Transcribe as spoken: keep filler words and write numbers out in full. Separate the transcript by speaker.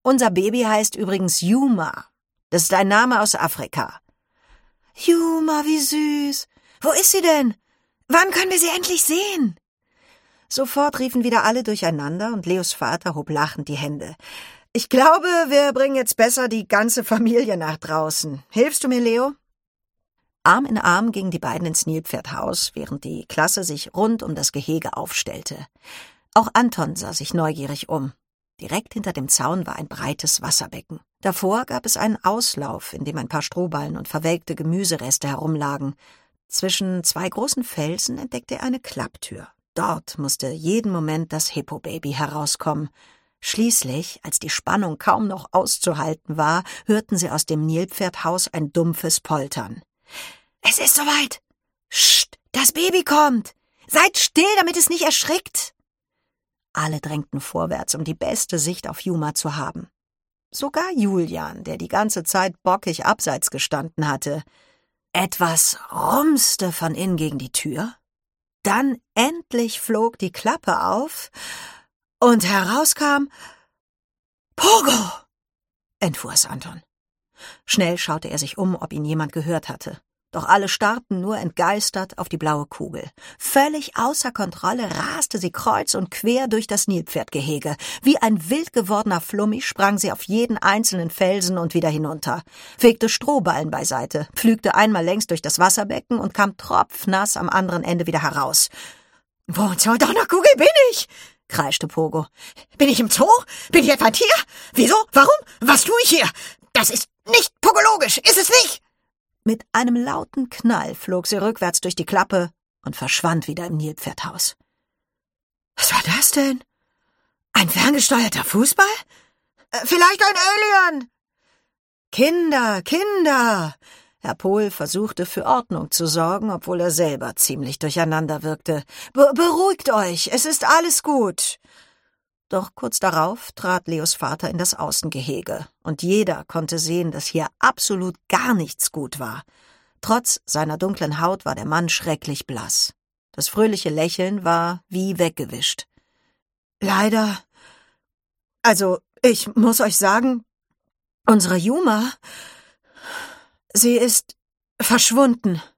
Speaker 1: Unser Baby heißt übrigens Yuma. Das ist ein Name aus Afrika. Yuma, wie süß. Wo ist sie denn? Wann können wir sie endlich sehen? Sofort riefen wieder alle durcheinander und Leos Vater hob lachend die Hände. Ich glaube, wir bringen jetzt besser die ganze Familie nach draußen. Hilfst du mir, Leo? Arm in Arm gingen die beiden ins Nilpferdhaus, während die Klasse sich rund um das Gehege aufstellte. Auch Anton sah sich neugierig um. Direkt hinter dem Zaun war ein breites Wasserbecken. Davor gab es einen Auslauf, in dem ein paar Strohballen und verwelkte Gemüsereste herumlagen. Zwischen zwei großen Felsen entdeckte er eine Klapptür. Dort musste jeden Moment das Hippo-Baby herauskommen. Schließlich, als die Spannung kaum noch auszuhalten war, hörten sie aus dem Nilpferdhaus ein dumpfes Poltern. »Es ist soweit! Psst, das Baby kommt! Seid still, damit es nicht erschrickt!« Alle drängten vorwärts, um die beste Sicht auf Yuma zu haben. Sogar Julian, der die ganze Zeit bockig abseits gestanden hatte. Etwas rumste von innen gegen die Tür. Dann endlich flog die Klappe auf und herauskam »Pogo«, entfuhr es Anton. Schnell schaute er sich um, ob ihn jemand gehört hatte. Doch alle starrten nur entgeistert auf die blaue Kugel. Völlig außer Kontrolle raste sie kreuz und quer durch das Nilpferdgehege. Wie ein wild gewordener Flummi sprang sie auf jeden einzelnen Felsen und wieder hinunter, fegte Strohballen beiseite, pflügte einmal längs durch das Wasserbecken und kam tropfnass am anderen Ende wieder heraus. »Wo zur Donnerkugel bin ich?« kreischte Pogo. »Bin ich im Zoo? Bin ich etwa ein Tier? Wieso? Warum? Was tue ich hier? Das ist nicht pogologisch, ist es nicht?« Mit einem lauten Knall flog sie rückwärts durch die Klappe und verschwand wieder im Nilpferdhaus. »Was war das denn? Ein ferngesteuerter Fußball? Äh, vielleicht ein Alien?« »Kinder, Kinder!« Herr Pohl versuchte für Ordnung zu sorgen, obwohl er selber ziemlich durcheinander wirkte. Be- »Beruhigt euch, es ist alles gut!« Doch kurz darauf trat Leos Vater in das Außengehege, und jeder konnte sehen, dass hier absolut gar nichts gut war. Trotz seiner dunklen Haut war der Mann schrecklich blass. Das fröhliche Lächeln war wie weggewischt. »Leider, also ich muss euch sagen, unsere Yuma, sie ist verschwunden.«